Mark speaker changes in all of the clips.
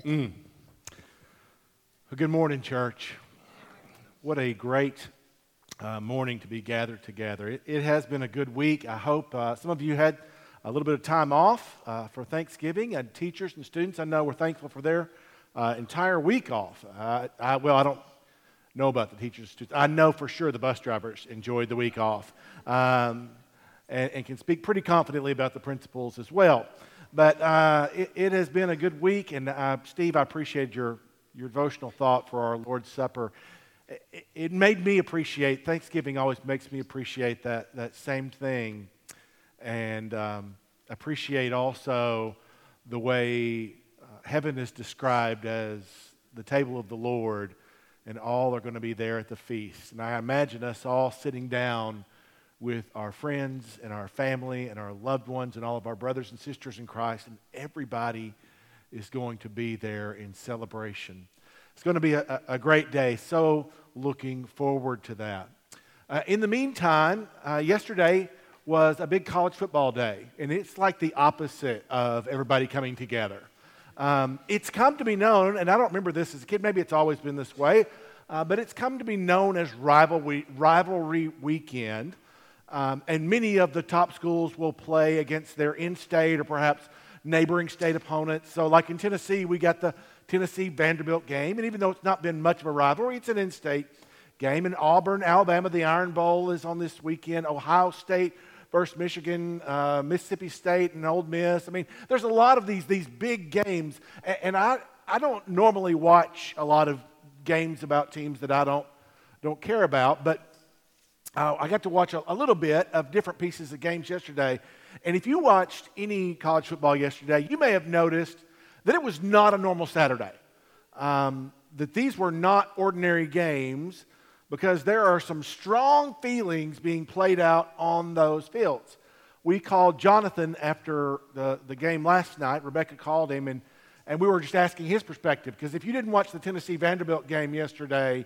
Speaker 1: Well, good morning, church. What a great morning to be gathered together. It has been a good week. I hope some of you had a little bit of time off for Thanksgiving, and teachers and students, I know, we're thankful for their entire week off. I don't know about the teachers and students. I know for sure the bus drivers enjoyed the week off and can speak pretty confidently about the principals as well. But it has been a good week, and Steve, I appreciate your devotional thought for our Lord's Supper. It made me appreciate, Thanksgiving always makes me appreciate that same thing, and appreciate also the way heaven is described as the table of the Lord, and all are going to be there at the feast. And I imagine us all sitting down with our friends and our family and our loved ones and all of our brothers and sisters in Christ, and everybody is going to be there in celebration. It's going to be a great day, so looking forward to that. In the meantime, yesterday was a big college football day, and it's like the opposite of everybody coming together. It's come to be known, and I don't remember this as a kid, maybe it's always been this way, but it's come to be known as rivalry weekend. And many of the top schools will play against their in-state or perhaps neighboring state opponents. So like in Tennessee, we got the Tennessee-Vanderbilt game. And even though it's not been much of a rivalry, it's an in-state game. In Auburn, Alabama, the Iron Bowl is on this weekend. Ohio State versus Michigan, Mississippi State and Ole Miss. I mean, there's a lot of these big games. And I don't normally watch a lot of games about teams that I don't care about. But I got to watch a little bit of different pieces of games yesterday. And if you watched any college football yesterday, you may have noticed that it was not a normal Saturday. That these were not ordinary games because there are some strong feelings being played out on those fields. We called Jonathan after the game last night. Rebecca called him, and we were just asking his perspective. Because if you didn't watch the Tennessee-Vanderbilt game yesterday,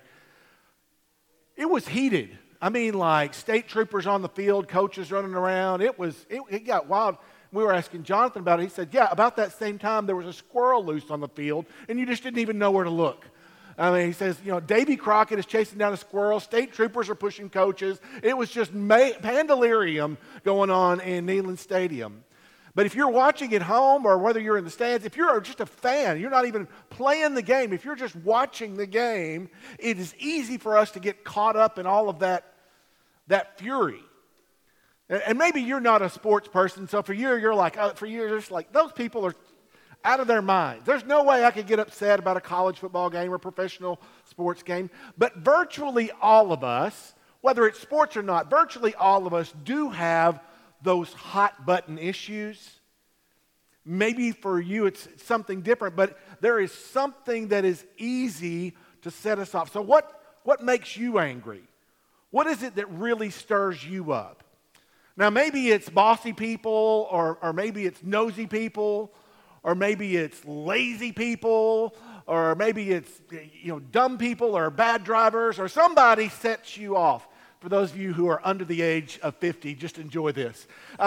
Speaker 1: it was heated. I mean, like state troopers on the field, coaches running around. It got wild. We were asking Jonathan about it. He said, yeah, about that same time there was a squirrel loose on the field, and you just didn't even know where to look. I mean, he says, Davy Crockett is chasing down a squirrel. State troopers are pushing coaches. It was just pandemonium going on in Neyland Stadium. But if you're watching at home or whether you're in the stands, if you're just a fan, you're not even playing the game, if you're just watching the game, it is easy for us to get caught up in all of that fury. And maybe you're not a sports person, so for you, you're like, those people are out of their minds. There's no way I could get upset about a college football game or professional sports game. But virtually all of us, whether it's sports or not, virtually all of us do have those hot button issues. Maybe for you it's something different, but there is something that is easy to set us off. So what makes you angry? What is it that really stirs you up? Now maybe it's bossy people, or maybe it's nosy people, or maybe it's lazy people, or maybe it's dumb people or bad drivers, or somebody sets you off. For those of you who are under the age of 50, just enjoy this.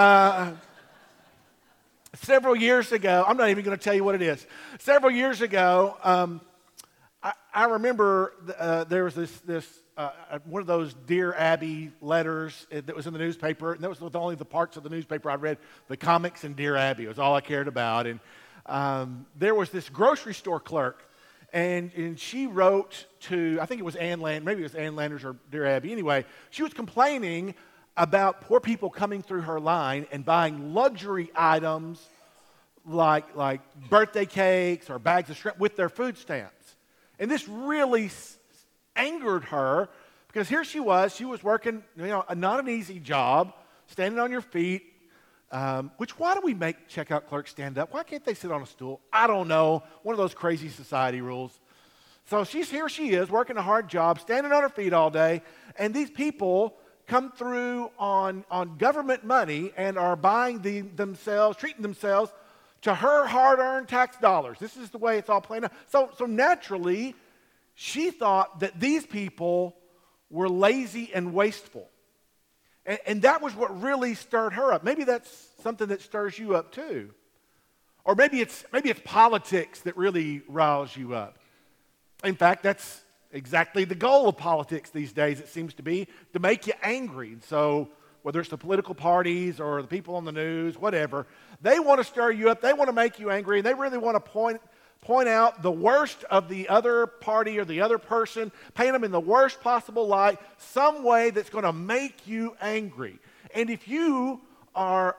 Speaker 1: Several years ago, I'm not even going to tell you what it is. Several years ago, I remember there was this one of those Dear Abby letters that was in the newspaper, and that was only the parts of the newspaper I read. The comics and Dear Abby was all I cared about. And there was this grocery store clerk, and she wrote to, I think it was Ann Landers, maybe it was Ann Landers or Dear Abby. Anyway, she was complaining about poor people coming through her line and buying luxury items like birthday cakes or bags of shrimp with their food stamps. And this really angered her because here she was working, not an easy job, standing on your feet, which why do we make checkout clerks stand up? Why can't they sit on a stool? I don't know. One of those crazy society rules. So she is working a hard job, standing on her feet all day, and these people come through on government money and are buying treating themselves to her hard-earned tax dollars. This is the way it's all playing out. So naturally, she thought that these people were lazy and wasteful. And that was what really stirred her up. Maybe that's something that stirs you up too. Or maybe it's politics that really riles you up. In fact, that's exactly the goal of politics these days, it seems to be, to make you angry. And so whether it's the political parties or the people on the news, whatever, they want to stir you up, they want to make you angry, and they really want to point out the worst of the other party or the other person, paint them in the worst possible light, some way that's going to make you angry. And if you are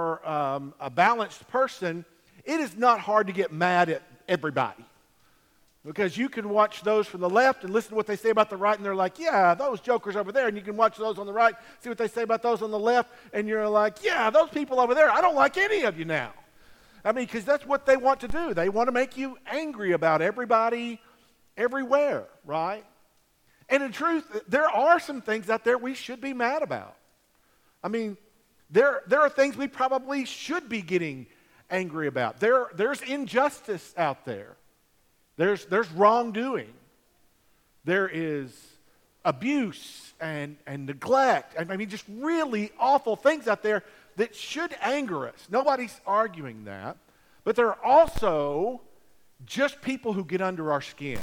Speaker 1: a balanced person, it is not hard to get mad at everybody. Because you can watch those from the left and listen to what they say about the right, and they're like, yeah, those jokers over there. And you can watch those on the right, see what they say about those on the left, and you're like, yeah, those people over there, I don't like any of you now. I mean, because that's what they want to do. They want to make you angry about everybody, everywhere, right? And in truth, there are some things out there we should be mad about. I mean, there are things we probably should be getting angry about. There's injustice out there. There's wrongdoing. There is abuse and neglect. I mean, just really awful things out there that should anger us. Nobody's arguing that. But there are also just people who get under our skin.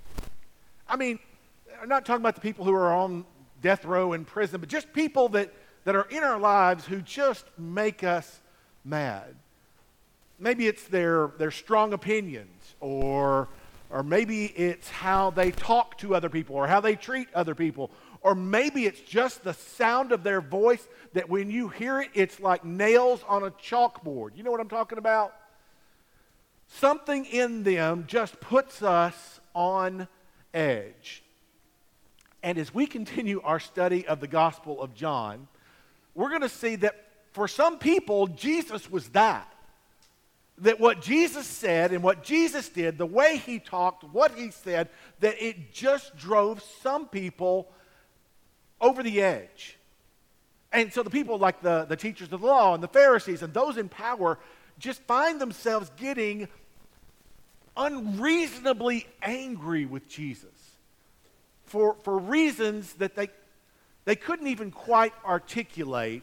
Speaker 1: I mean, I'm not talking about the people who are on death row in prison, but just people that are in our lives who just make us mad. Maybe it's their strong opinions, or maybe it's how they talk to other people, or how they treat other people, or maybe it's just the sound of their voice that when you hear it, it's like nails on a chalkboard. You know what I'm talking about? Something in them just puts us on edge. And as we continue our study of the Gospel of John, we're going to see that for some people, Jesus was that. That what Jesus said and what Jesus did, the way he talked, what he said, that it just drove some people over the edge. And so the people like the teachers of the law and the Pharisees and those in power just find themselves getting unreasonably angry with Jesus for reasons that they couldn't even quite articulate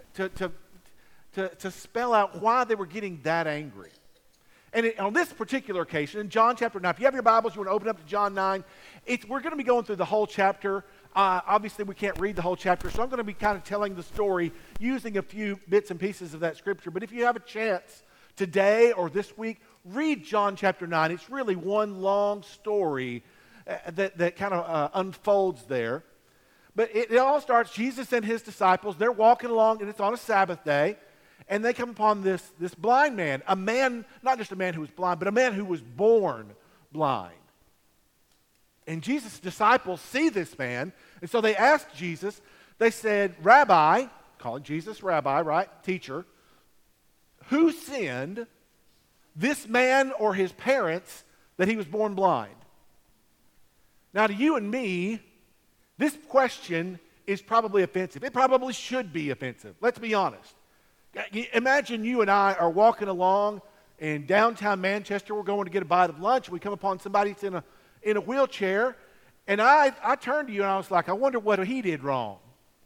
Speaker 1: to spell out why they were getting that angry. And on this particular occasion, in John chapter 9, if you have your Bibles, you want to open up to John 9, we're going to be going through the whole chapter. Obviously, we can't read the whole chapter, so I'm going to be kind of telling the story using a few bits and pieces of that scripture. But if you have a chance today or this week, read John chapter 9. It's really one long story that kind of unfolds there. But it all starts, Jesus and his disciples, they're walking along, and it's on a Sabbath day. And they come upon this blind man, a man, not just a man who was blind, but a man who was born blind. And Jesus' disciples see this man, and so they asked Jesus, they said, Rabbi, calling Jesus Rabbi, right, teacher, who sinned, this man or his parents, that he was born blind? Now to you and me, this question is probably offensive. It probably should be offensive. Let's be honest. Imagine you and I are walking along in downtown Manchester. We're going to get a bite of lunch. We come upon somebody that's in a wheelchair, and I turned to you and I was like, I wonder what he did wrong.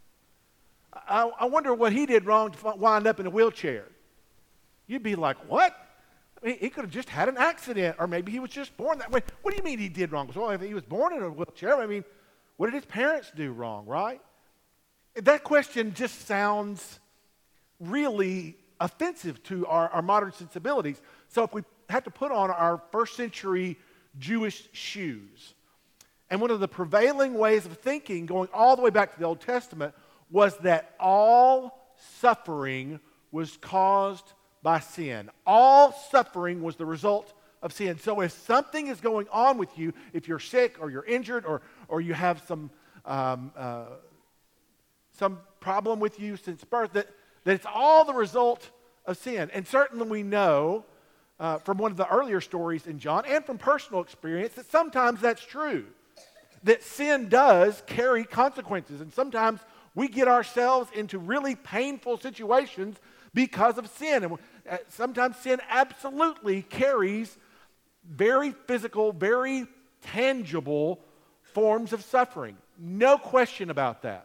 Speaker 1: I wonder what he did wrong to wind up in a wheelchair. You'd be like, what? I mean, he could have just had an accident, or maybe he was just born that way. What do you mean he did wrong? Well, if he was born in a wheelchair, I mean, what did his parents do wrong, right? That question just sounds really offensive to our modern sensibilities. So if we had to put on our first century Jewish shoes, and one of the prevailing ways of thinking, going all the way back to the Old Testament, was that all suffering was caused by sin. All suffering was the result of sin. So if something is going on with you, if you're sick or you're injured or you have some problem with you since birth, that it's all the result of sin. And certainly we know from one of the earlier stories in John and from personal experience that sometimes that's true. That sin does carry consequences. And sometimes we get ourselves into really painful situations because of sin. And sometimes sin absolutely carries very physical, very tangible forms of suffering. No question about that.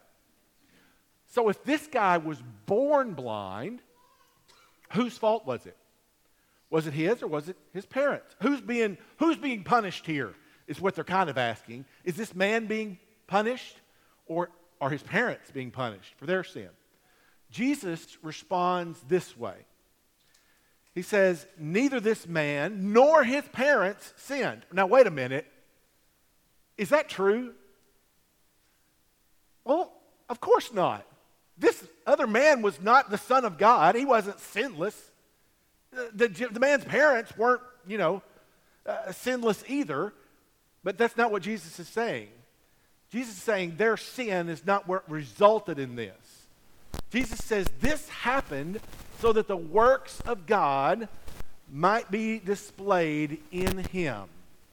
Speaker 1: So if this guy was born blind, whose fault was it? Was it his or was it his parents? Who's being punished here is what they're kind of asking. Is this man being punished or are his parents being punished for their sin? Jesus responds this way. He says, neither this man nor his parents sinned. Now, wait a minute. Is that true? Well, of course not. This other man was not the Son of God. He wasn't sinless. The man's parents weren't, sinless either. But that's not what Jesus is saying. Jesus is saying their sin is not what resulted in this. Jesus says this happened so that the works of God might be displayed in him.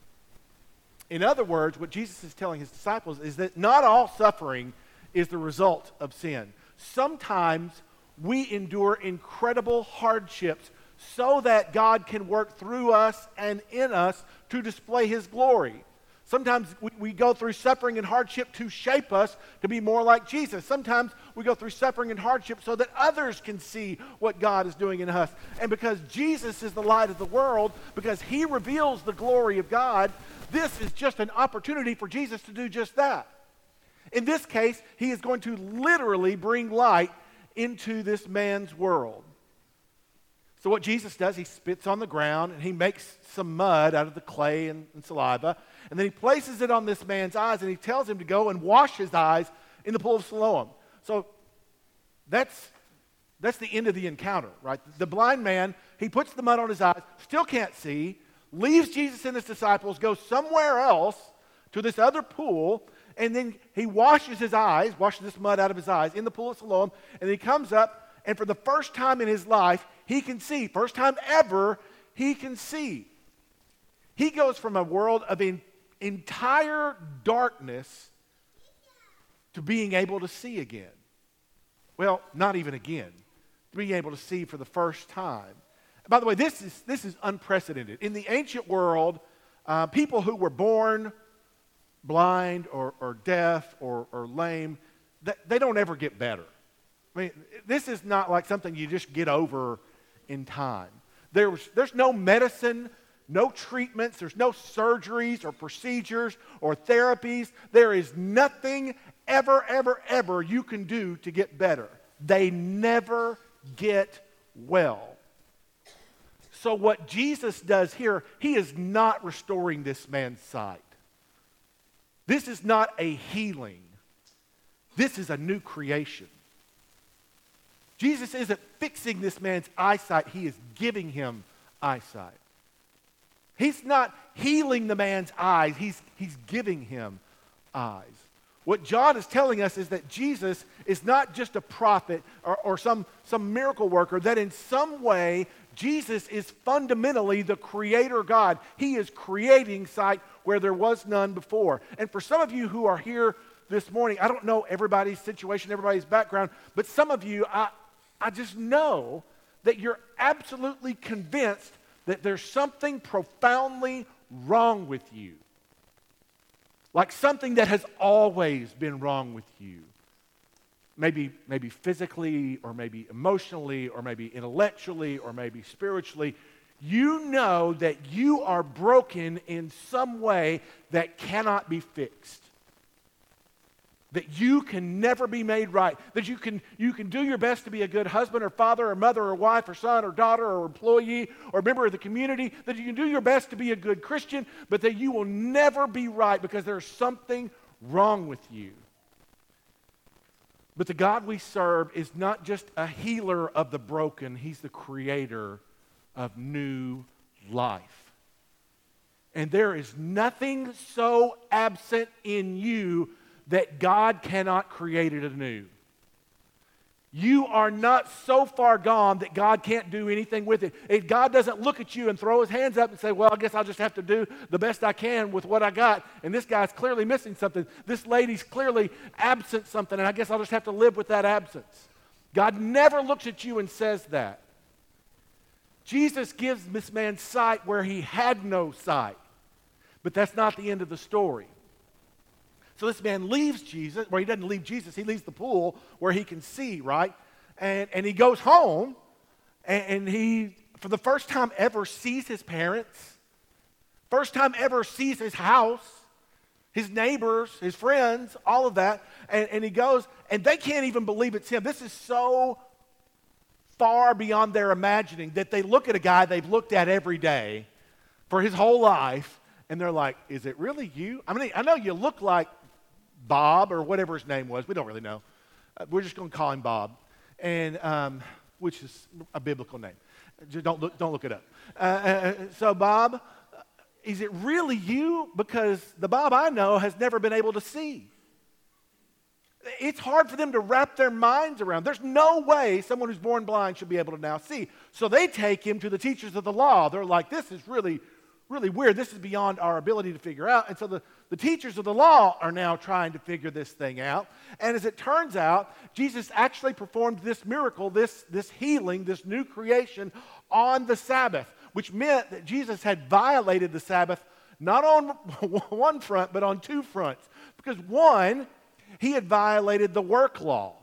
Speaker 1: In other words, what Jesus is telling his disciples is that not all suffering is the result of sin. Sometimes we endure incredible hardships so that God can work through us and in us to display his glory. Sometimes we go through suffering and hardship to shape us to be more like Jesus. Sometimes we go through suffering and hardship so that others can see what God is doing in us. And because Jesus is the light of the world, because he reveals the glory of God, this is just an opportunity for Jesus to do just that. In this case, he is going to literally bring light into this man's world. So what Jesus does, he spits on the ground and he makes some mud out of the clay and saliva, and then he places it on this man's eyes and he tells him to go and wash his eyes in the pool of Siloam. So that's the end of the encounter, right? The blind man, he puts the mud on his eyes, still can't see, leaves Jesus and his disciples, goes somewhere else to this other pool, and then he washes his eyes, washes this mud out of his eyes in the pool of Siloam, and he comes up, and for the first time in his life, he can see. First time ever, he can see. He goes from a world of entire darkness to being able to see again. Well, not even again. Being able to see for the first time. By the way, this is unprecedented. In the ancient world, people who were born blind or deaf or lame, they don't ever get better. I mean, this is not like something you just get over in time. There's no medicine, no treatments, there's no surgeries or procedures or therapies. There is nothing ever you can do to get better. They never get well. So what Jesus does here, he is not restoring this man's sight. This is not a healing. This is a new creation. Jesus isn't fixing this man's eyesight, he is giving him eyesight. He's not healing the man's eyes, he's giving him eyes. What John is telling us is that Jesus is not just a prophet or some miracle worker, that in some way Jesus is fundamentally the creator God. He is creating sight where there was none before. And for some of you who are here this morning, I don't know everybody's situation, everybody's background, but some of you, I just know that you're absolutely convinced that there's something profoundly wrong with you. Like something that has always been wrong with you. Maybe physically, or maybe emotionally, or maybe intellectually, or maybe spiritually. You know that you are broken in some way that cannot be fixed. That you can never be made right. That you can do your best to be a good husband or father or mother or wife or son or daughter or employee or member of the community. That you can do your best to be a good Christian, but that you will never be right because there's something wrong with you. But the God we serve is not just a healer of the broken. He's the creator of new life. And there is nothing so absent in you that God cannot create it anew. You are not so far gone that God can't do anything with it. God doesn't look at you and throw his hands up and say, well, I guess I'll just have to do the best I can with what I got. And this guy's clearly missing something. This lady's clearly absent something, and I guess I'll just have to live with that absence. God never looks at you and says that. Jesus gives this man sight where he had no sight. But that's not the end of the story. So this man leaves Jesus, well, he doesn't leave Jesus, he leaves the pool where he can see, right? And he goes home, and he for the first time ever, sees his parents, first time ever sees his house, his neighbors, his friends, all of that. And he goes, and they can't even believe it's him. This is so far beyond their imagining that they look at a guy they've looked at every day for his whole life, and they're like, is it really you? I mean, I know you look like Bob or whatever his name was. We don't really know. We're just going to call him Bob, and which is a biblical name. Just don't look it up. So Bob, is it really you? Because the Bob I know has never been able to see. It's hard for them to wrap their minds around. There's no way someone who's born blind should be able to now see. So they take him to the teachers of the law. They're like, this is really, really weird. This is beyond our ability to figure out. And so the teachers of the law are now trying to figure this thing out. And as it turns out, Jesus actually performed this miracle, this healing, this new creation on the Sabbath, which meant that Jesus had violated the Sabbath not on one front, but on two fronts. Because one, he had violated the work law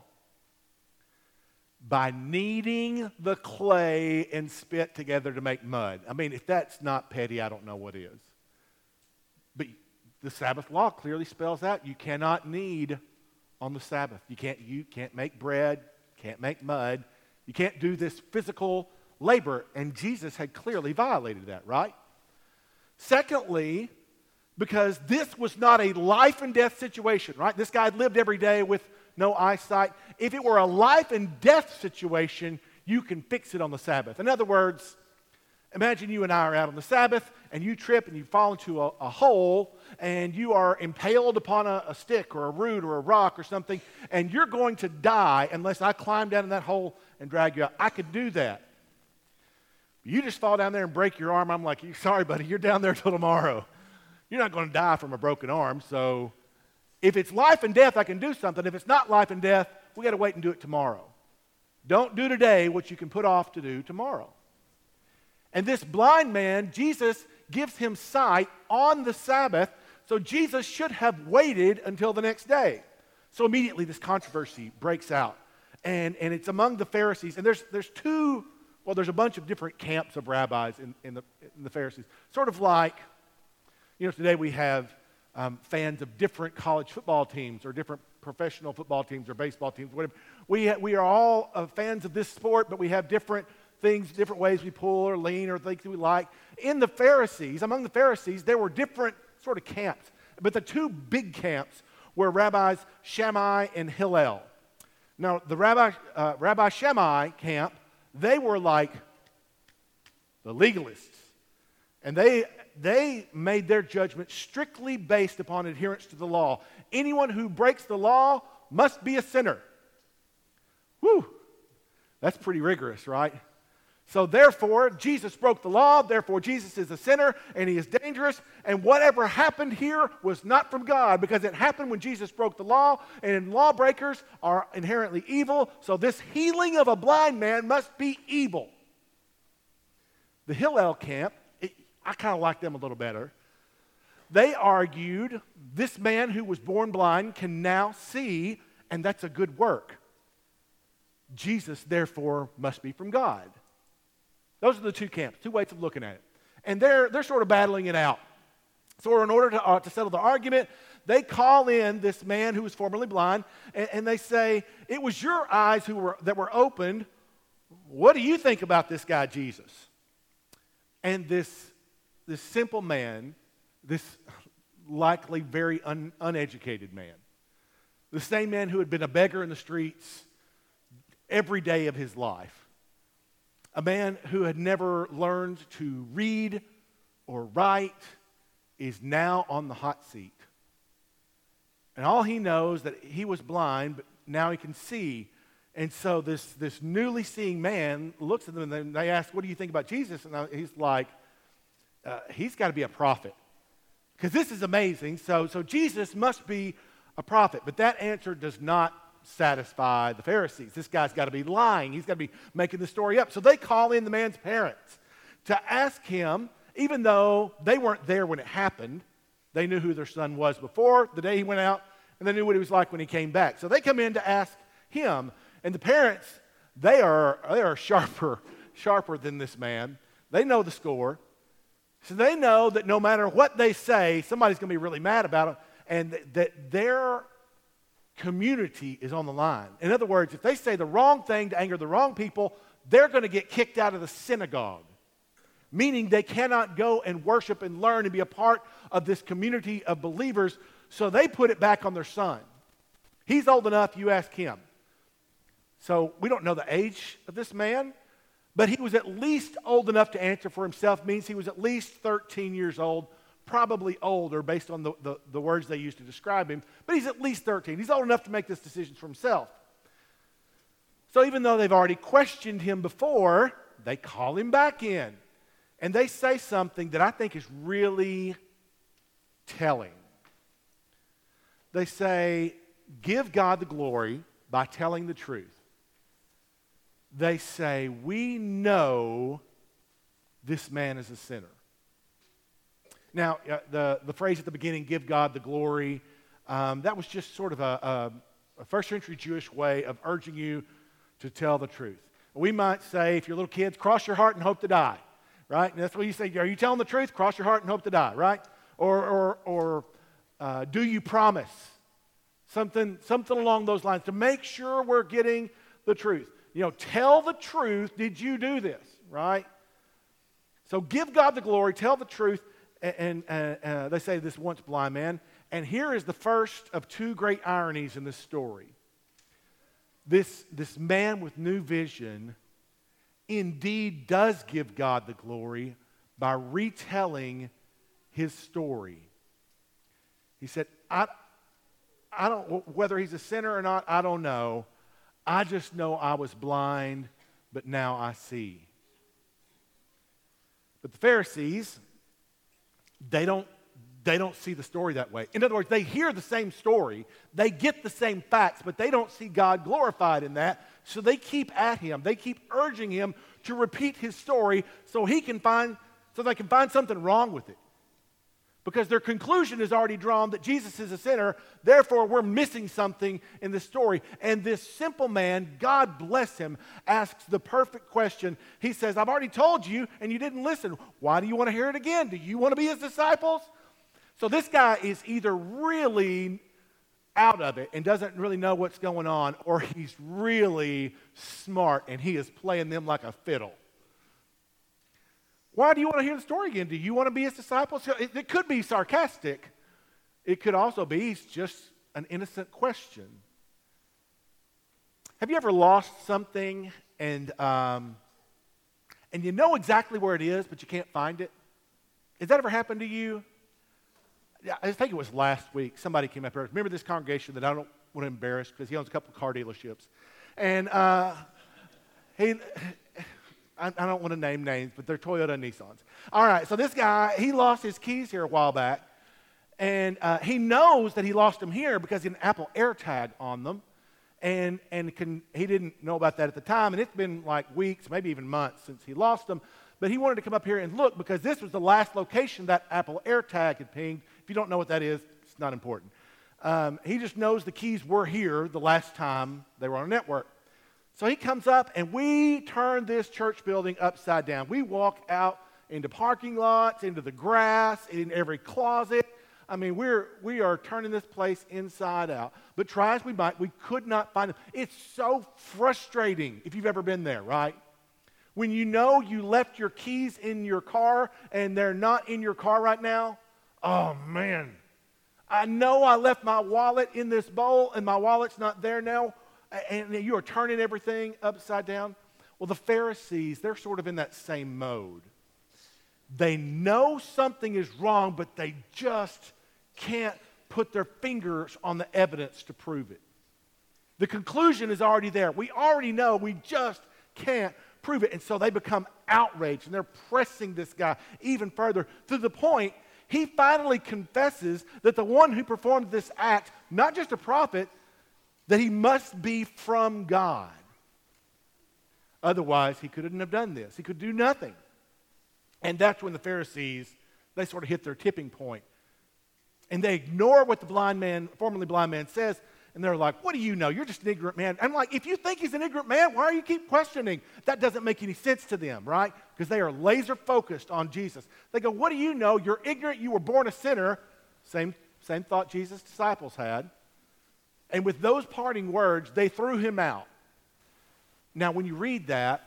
Speaker 1: by kneading the clay and spit together to make mud. I mean, if that's not petty, I don't know what is. But the Sabbath law clearly spells out you cannot knead on the Sabbath. You can't make bread, can't make mud. You can't do this physical labor, and Jesus had clearly violated that, right? Secondly, because this was not a life and death situation, right? This guy lived every day with no eyesight. If it were a life and death situation, you can fix it on the Sabbath. In other words, imagine you and I are out on the Sabbath, and you trip and you fall into a hole, and you are impaled upon a stick or a root or a rock or something, and you're going to die unless I climb down in that hole and drag you out. I could do that. You just fall down there and break your arm. I'm like, sorry, buddy, you're down there till tomorrow. You're not going to die from a broken arm. So if it's life and death, I can do something. If it's not life and death, we got to wait and do it tomorrow. Don't do today what you can put off to do tomorrow. And this blind man, Jesus gives him sight on the Sabbath, so Jesus should have waited until the next day. So immediately this controversy breaks out, and it's among the Pharisees. And there's a bunch of different camps of rabbis in the Pharisees. Sort of like, today we have fans of different college football teams or different professional football teams or baseball teams, whatever. We are all fans of this sport, but we have different things, different ways we pull or lean or things we like. Among the Pharisees, there were different sort of camps. But the two big camps were Rabbis Shammai and Hillel. Now, the Rabbi Shammai camp, they were like the legalists. And they made their judgment strictly based upon adherence to the law. Anyone who breaks the law must be a sinner. Whew, that's pretty rigorous, right? So therefore, Jesus broke the law, therefore Jesus is a sinner, and he is dangerous, and whatever happened here was not from God, because it happened when Jesus broke the law, and lawbreakers are inherently evil, so this healing of a blind man must be evil. The Hillel camp, I kind of like them a little better. They argued this man who was born blind can now see, and that's a good work. Jesus, therefore, must be from God. Those are the two camps, two ways of looking at it. And they're sort of battling it out. So in order to settle the argument, they call in this man who was formerly blind, and they say, it was your eyes that were opened. What do you think about this guy, Jesus? And this simple man, this likely very uneducated man, the same man who had been a beggar in the streets every day of his life, a man who had never learned to read or write, is now on the hot seat. And all he knows that he was blind, but now he can see. And so this newly seeing man looks at them and they ask, what do you think about Jesus? And he's like, he's got to be a prophet. Because this is amazing. So Jesus must be a prophet. But that answer does not satisfy the Pharisees. This guy's got to be lying. He's got to be making the story up. So they call in the man's parents to ask him, even though they weren't there when it happened, they knew who their son was before the day he went out, and they knew what he was like when he came back. So they come in to ask him, and the parents, they are sharper sharper than this man. They know the score. So they know that no matter what they say, somebody's going to be really mad about it, and that their community is on the line. In other words, if they say the wrong thing to anger the wrong people, they're going to get kicked out of the synagogue, meaning they cannot go and worship and learn and be a part of this community of believers, so they put it back on their son. He's old enough, you ask him. So we don't know the age of this man, but he was at least old enough to answer for himself, means he was at least 13 years old, probably older based on the words they used to describe him, but he's at least 13. He's old enough to make this decision for himself. So even though they've already questioned him before, they call him back in, and they say something that I think is really telling. They say, give God the glory by telling the truth. They say, we know this man is a sinner. Now, the phrase at the beginning, give God the glory, that was just sort of a first century Jewish way of urging you to tell the truth. We might say, if you're little kids, cross your heart and hope to die, right? And that's what you say, are you telling the truth? Cross your heart and hope to die, right? Or do you promise? Something along those lines to make sure we're getting the truth. You know, tell the truth. Did you do this, right? So give God the glory, tell the truth, and they say this once blind man. And here is the first of two great ironies in this story. This man with new vision indeed does give God the glory by retelling his story. He said, I don't, whether he's a sinner or not, I don't know. I just know I was blind, but now I see. But the Pharisees, they don't see the story that way. In other words, they hear the same story, they get the same facts, but they don't see God glorified in that. So they keep at him. They keep urging him to repeat his story so they can find something wrong with it. Because their conclusion is already drawn that Jesus is a sinner, therefore we're missing something in the story. And this simple man, God bless him, asks the perfect question. He says, I've already told you and you didn't listen. Why do you want to hear it again? Do you want to be his disciples? So this guy is either really out of it and doesn't really know what's going on, or he's really smart and he is playing them like a fiddle. Why do you want to hear the story again? Do you want to be his disciples? It could be sarcastic. It could also be just an innocent question. Have you ever lost something and you know exactly where it is, but you can't find it? Has that ever happened to you? Yeah, I think it was last week. Somebody came up here. Remember this congregation that I don't want to embarrass because he owns a couple of car dealerships. And I don't want to name names, but they're Toyota and Nissans. All right, so this guy, he lost his keys here a while back, and he knows that he lost them here because he had an Apple AirTag on them, and he didn't know about that at the time, and it's been like weeks, maybe even months since he lost them, but he wanted to come up here and look because this was the last location that Apple AirTag had pinged. If you don't know what that is, it's not important. He just knows the keys were here the last time they were on a network. So he comes up, and we turn this church building upside down. We walk out into parking lots, into the grass, in every closet. I mean, we are turning this place inside out. But try as we might, we could not find them. It's so frustrating if you've ever been there, right? When you know you left your keys in your car, and they're not in your car right now. Oh, man. I know I left my wallet in this bowl, and my wallet's not there now. And you are turning everything upside down. Well, the Pharisees, they're sort of in that same mode. They know something is wrong, but they just can't put their fingers on the evidence to prove it. The conclusion is already there. We already know, we just can't prove it. And so they become outraged, and they're pressing this guy even further to the point he finally confesses that the one who performed this act, not just a prophet, that he must be from God. Otherwise, he couldn't have done this. He could do nothing. And that's when the Pharisees, they sort of hit their tipping point. And they ignore what the formerly blind man says, And they're like, what do you know? You're just an ignorant man. I'm like, if you think he's an ignorant man, why are you keep questioning? That doesn't make any sense to them, right? Because they are laser focused on Jesus. They go, what do you know? You're ignorant. You were born a sinner. Same thought Jesus' disciples had. And with those parting words, they threw him out. Now, when you read that,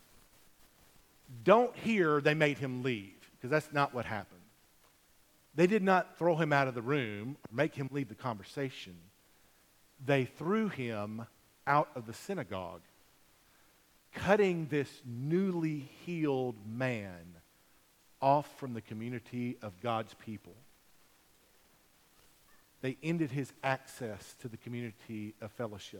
Speaker 1: don't hear they made him leave, because that's not what happened. They did not throw him out of the room or make him leave the conversation. They threw him out of the synagogue, cutting this newly healed man off from the community of God's people. They ended his access to the community of fellowship.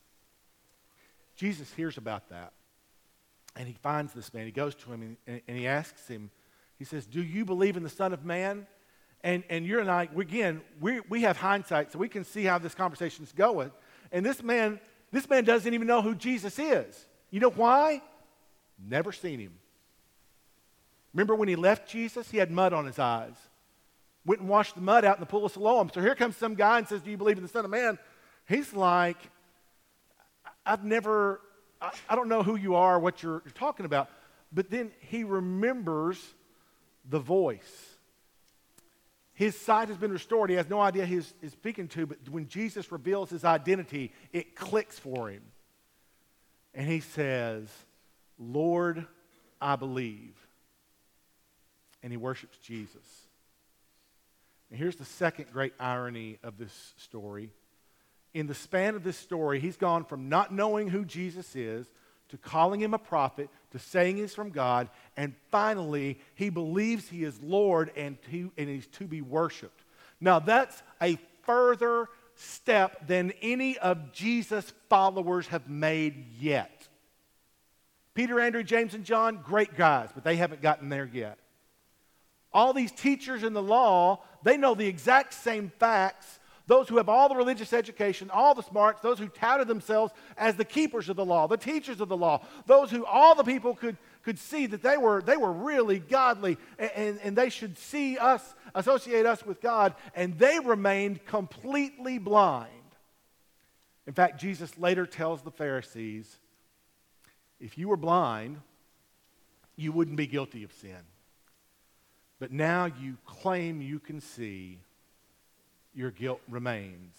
Speaker 1: Jesus hears about that, and he finds this man. He goes to him, and he asks him, he says, do you believe in the Son of Man? And you and I, we have hindsight, so we can see how this conversation's going. And this man doesn't even know who Jesus is. You know why? Never seen him. Remember when he left Jesus? He had mud on his eyes. Went and washed the mud out in the pool of Siloam. So here comes some guy and says, do you believe in the Son of Man? He's like, I don't know who you are, what you're talking about. But then he remembers the voice. His sight has been restored. He has no idea who he's speaking to, but when Jesus reveals his identity, it clicks for him. And he says, Lord, I believe. And he worships Jesus. And here's the second great irony of this story. In the span of this story, he's gone from not knowing who Jesus is to calling him a prophet, to saying he's from God, and finally, he believes he is Lord and he's to be worshiped. Now, that's a further step than any of Jesus' followers have made yet. Peter, Andrew, James, and John, great guys, but they haven't gotten there yet. All these teachers in the law, they know the exact same facts. Those who have all the religious education, all the smarts, those who touted themselves as the keepers of the law, the teachers of the law, those who all the people could see that they were really godly and they should see us, associate us with God, and they remained completely blind. In fact, Jesus later tells the Pharisees, if you were blind, you wouldn't be guilty of sin. But now you claim you can see, your guilt remains.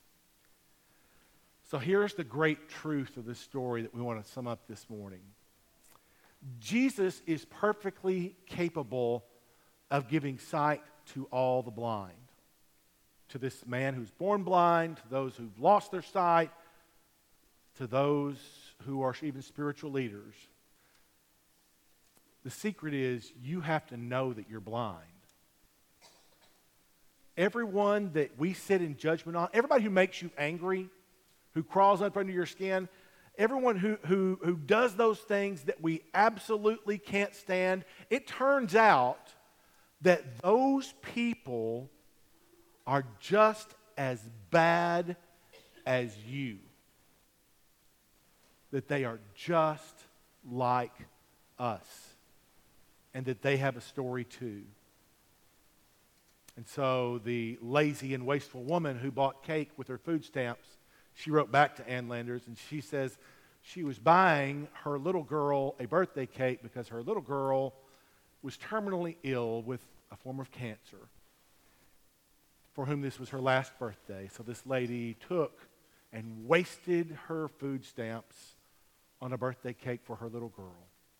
Speaker 1: So here's the great truth of this story that we want to sum up this morning. Jesus is perfectly capable of giving sight to all the blind. To this man who's born blind, to those who've lost their sight, to those who are even spiritual leaders. The secret is you have to know that you're blind. Everyone that we sit in judgment on, everybody who makes you angry, who crawls up under your skin, everyone who does those things that we absolutely can't stand, it turns out that those people are just as bad as you. That they are just like us. And that they have a story too. And so the lazy and wasteful woman who bought cake with her food stamps, she wrote back to Ann Landers and she says she was buying her little girl a birthday cake because her little girl was terminally ill with a form of cancer for whom this was her last birthday. So this lady took and wasted her food stamps on a birthday cake for her little girl.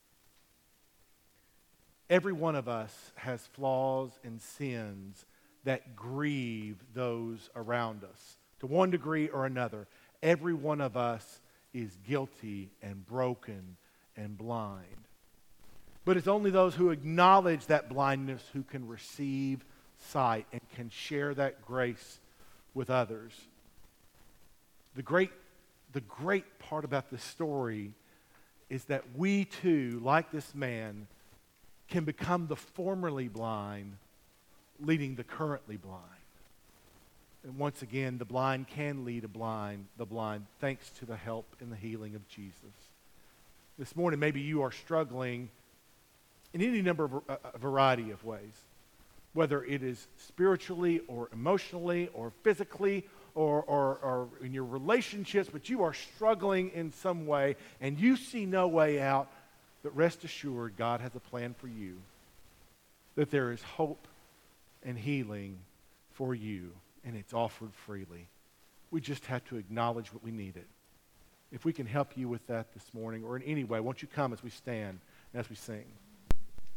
Speaker 1: Every one of us has flaws and sins that grieve those around us. To one degree or another, every one of us is guilty and broken and blind. But it's only those who acknowledge that blindness who can receive sight and can share that grace with others. The great part about this story is that we too, like this man, can become the formerly blind, leading the currently blind. And once again, the blind can lead the blind, thanks to the help and the healing of Jesus. This morning, maybe you are struggling in any number of a variety of ways, whether it is spiritually or emotionally or physically or in your relationships, but you are struggling in some way and you see no way out, but rest assured, God has a plan for you, that there is hope and healing for you, and it's offered freely. We just have to acknowledge what we need it. If we can help you with that this morning or in any way, won't you come as we stand and as we sing?